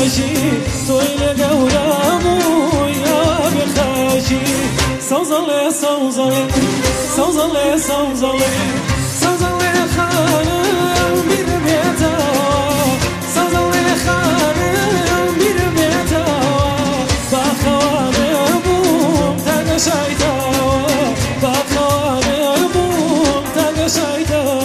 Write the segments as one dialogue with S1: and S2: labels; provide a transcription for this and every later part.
S1: بخاشي تويل قولامو يا بخاشي صوزلي صوزلي صوزلي صوزلي صوزلي خانم بير بيتا صوزلي خانم بير بيتا باخواني بوم تاقشايتا باخواني بوم تاقشايتا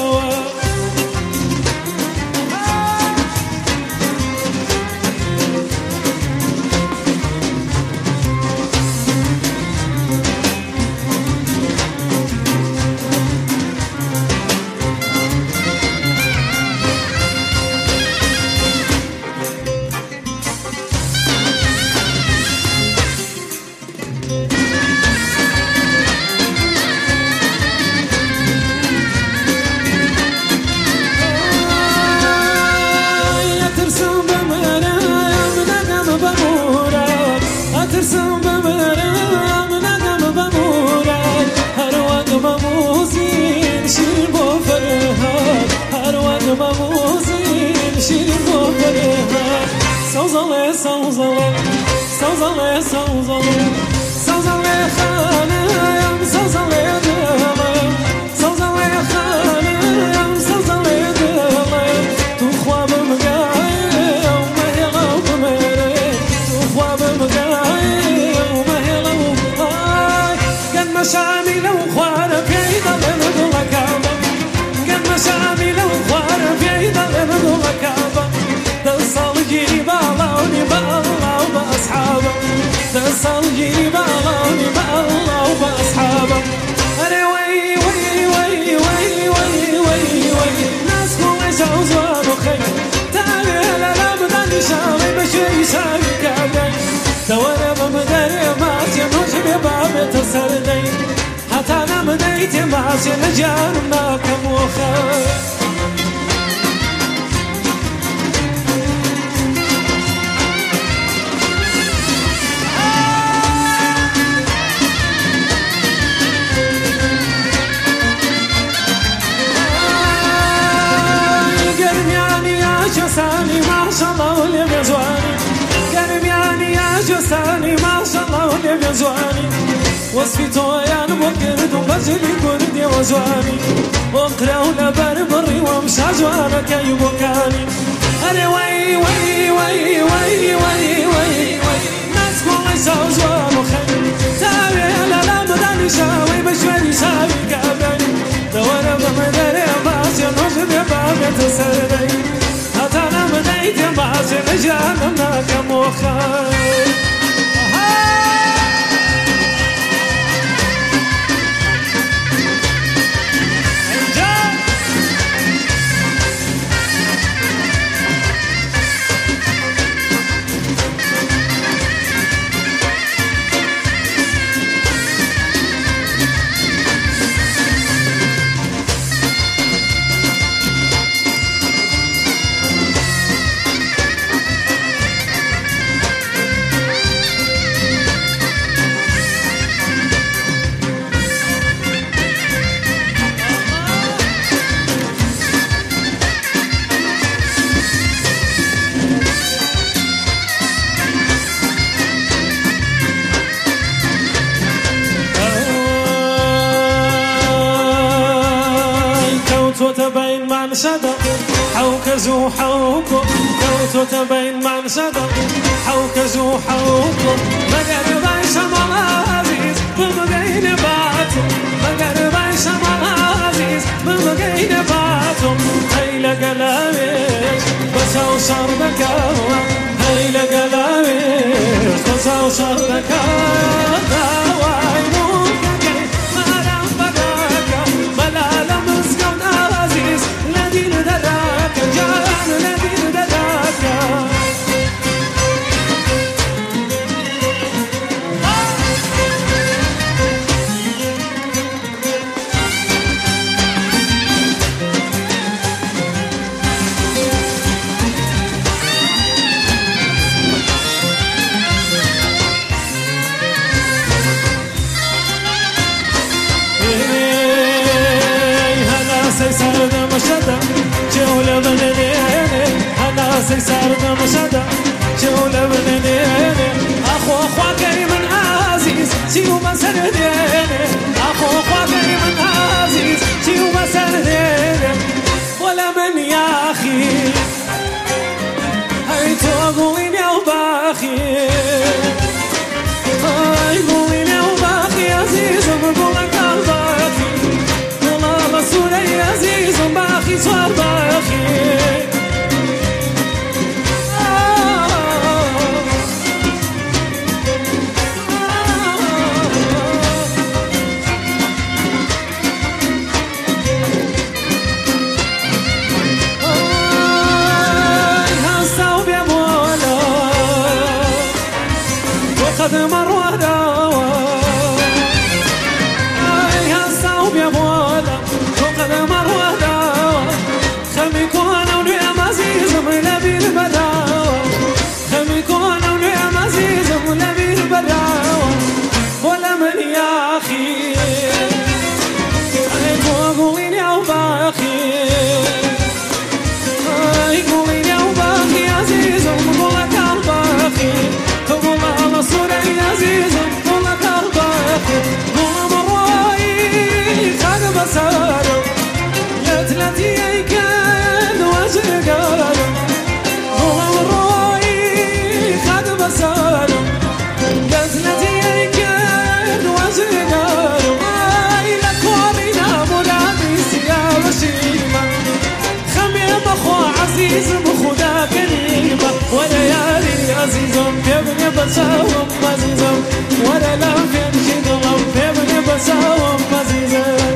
S1: ترسم بمرام نقم بمورد هر وقت مموزين شير بو فرهاد هر وقت مموزين شير بو فرهاد صوزلي صوزلي صوزلي صوزلي صوزلي خانم صوزلي دلم صوزلي خانم صوزلي دلم تو خواب مقايم ومهلا وبمرد تو خواب مقايم مشامي لو خوار في عيد الرضا كعبة قد مشامي لو خوار في عيد الرضا كعبة دصل جيبا الله بالله وبأصحابه دصل جيبا الله بالله وبأصحابه أنا وي وي وي وي وي وي وي ناس كل جوزان وخير تعالى لا بدني شامي بشوي شامي كعبة دوانا بمدري ما تنوش بباب تسردي حتى أنا بديت معش الجان ما كم وخير قلبي يعني يا جساني ما شاء الله واللي بيزواني قلبي يعني يا جساني ما شاء الله واللي بيزواني وصفي تويان بقرد وبجلي قردي وزواني وقرا ولا بربري ومشى جوانك يبكاني أنا وي وي وي وي وي وي وي ناس كل زوجان وخير تابع لا مداني شاوي بشوي شاوي كابني دوانا بمدري باسي نوجد بابي تسردي حتى أنا بديت باسي لجاننا كموخير تبين من شدا حوكزو حوكو كوتو تبين من شدا حوكزو حوكو مقرب شمال عزيز بمقين باتو مقرب شمال عزيز بمقين باتو هيلا قلاميش بساو شربكاوا هيلا قلاميش بساو شربكاوا داواي موكاكي مالام بقاكا ملالا مسكون عزيز لدين دراك جان لدين دراك سرد مشدا جولة بلديني أنا سرد مشدا قد مر داوى هالصوب يا بولا قد مر داوى خمي كون ونعم عزيز ولبي البداوى خمي كون ونعم عزيز ولبي البداوى ولا من يا أخي قوليني أو باخي قوليني أو باخي عزيز قولك الباخي تقول على صوري عزيز قولك الباخي قول مرواي خد بسارو يتلتي أيكاد وجه قارو قول مرواي خد بسارو يتلتي أيكاد وجه قارو عزيز بخدا كريمة وليالي عزيزهم بيبني بساوم عزيزهم ولا لا فين شدهم بيبني بساوم عزيزهم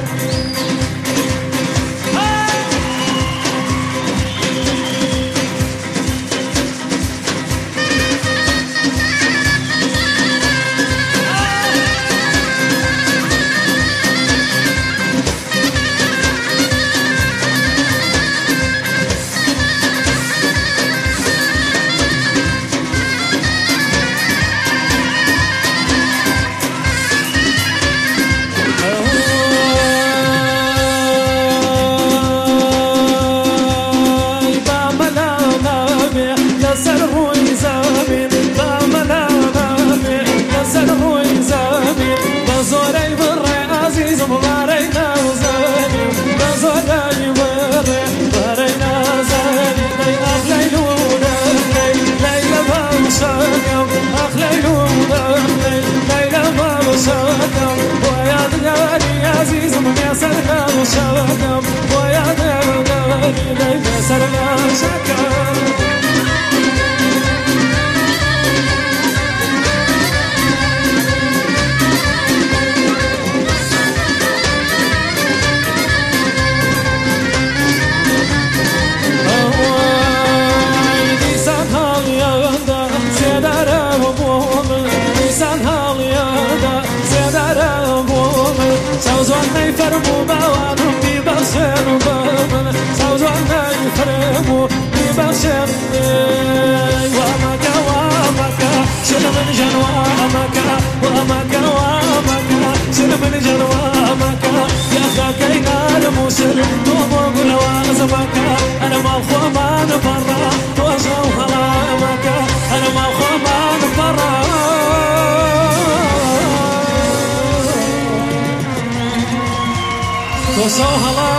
S1: سوزوان يفرموا بوانهم ببشر وبابل سوزوان يفرموا ببشر وامك وامك شل من جنوامك وامك وامك شل من جنوامك يا اخاك ينال موسل تومو بالوازمك انا ما اخو ما نفرع توجه هلامك انا ما اخو ما نفرع So